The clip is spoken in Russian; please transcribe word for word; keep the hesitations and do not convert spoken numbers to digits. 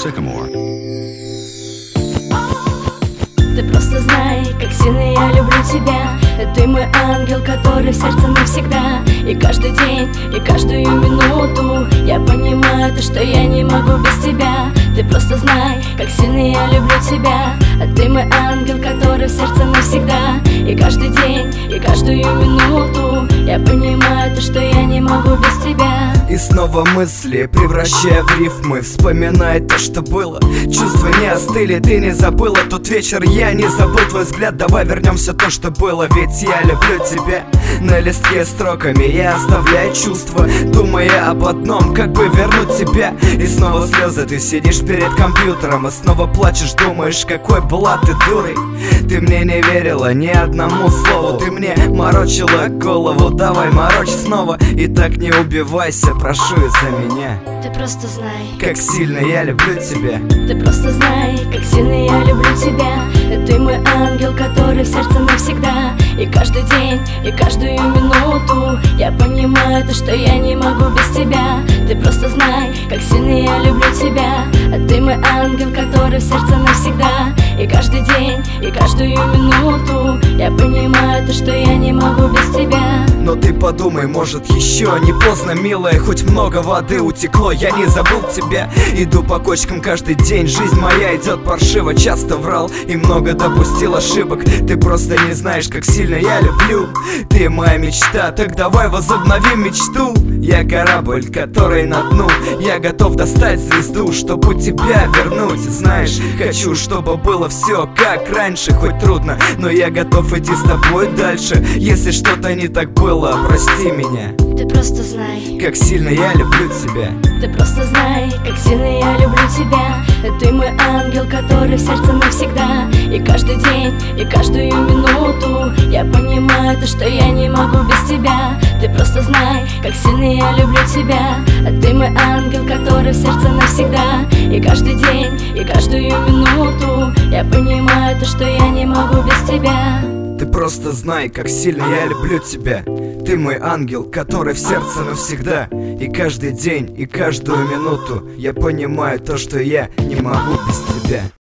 Sycamore. Ты просто знай, как сильно я люблю тебя. Ты мой ангел, который в сердце навсегда. И каждый день, и каждую минуту я понимаю то, что я не могу без тебя. Ты просто знай, как сильно я люблю тебя. Ты мой ангел, который в сердце навсегда. И каждый день, и каждую минуту я понимаю то, что я не могу без тебя. И снова мысли, превращая в рифмы, вспоминая то, что было. Чувства не остыли, ты не забыла тот вечер, я не забыл твой взгляд. Давай вернем все то, что было, ведь я люблю тебя. На листке строками я оставляю чувства, думая об одном, как бы вернуть тебя. И снова слезы, ты сидишь перед компьютером и снова плачешь, думаешь, какой была ты дурой. Ты мне не верила ни одному слову, ты мне морочила голову, давай морочь снова. И так не убивайся, прошу из-за меня. Ты просто знай, как сильно я люблю тебя. Ты просто знай, как сильно я люблю тебя. Ты мой ангел, который в сердце навсегда. И каждый день, и каждую минуту я понимаю то, что я не могу без тебя. Ты просто знай, как сильно я люблю тебя. Ты мой ангел, который в сердце навсегда. И каждый день, и каждую минуту я понимаю то, что я не могу без тебя. Но ты подумай, может еще не поздно, милая. Хоть много воды утекло, я не забыл тебя. Иду по кочкам каждый день, жизнь моя идет паршиво. Часто врал и много допустил ошибок. Ты просто не знаешь, как сильно я люблю. Ты моя мечта, так давай возобновим мечту. Я корабль, который на дну. Я готов достать звезду, чтобы тебя вернуть. Знаешь, хочу, чтобы было все как раньше. Хоть трудно, но я готов идти с тобой дальше. Если что-то не так было, прости меня. Ты просто знай, как сильно я люблю тебя. Ты просто знай, как сильно я люблю тебя. Ты мой ангел, который в сердце навсегда. И каждый день, и каждую минуту я понимаю то, что я не могу без тебя. Ты просто знай, как сильно я люблю тебя. Ты мой ангел, который в сердце навсегда. И каждый день, и каждую минуту я понимаю то, что я не могу без тебя. Ты просто знай, как сильно я люблю тебя. Ты мой ангел, который в сердце навсегда. И каждый день, и каждую минуту я понимаю то, что я не могу без тебя.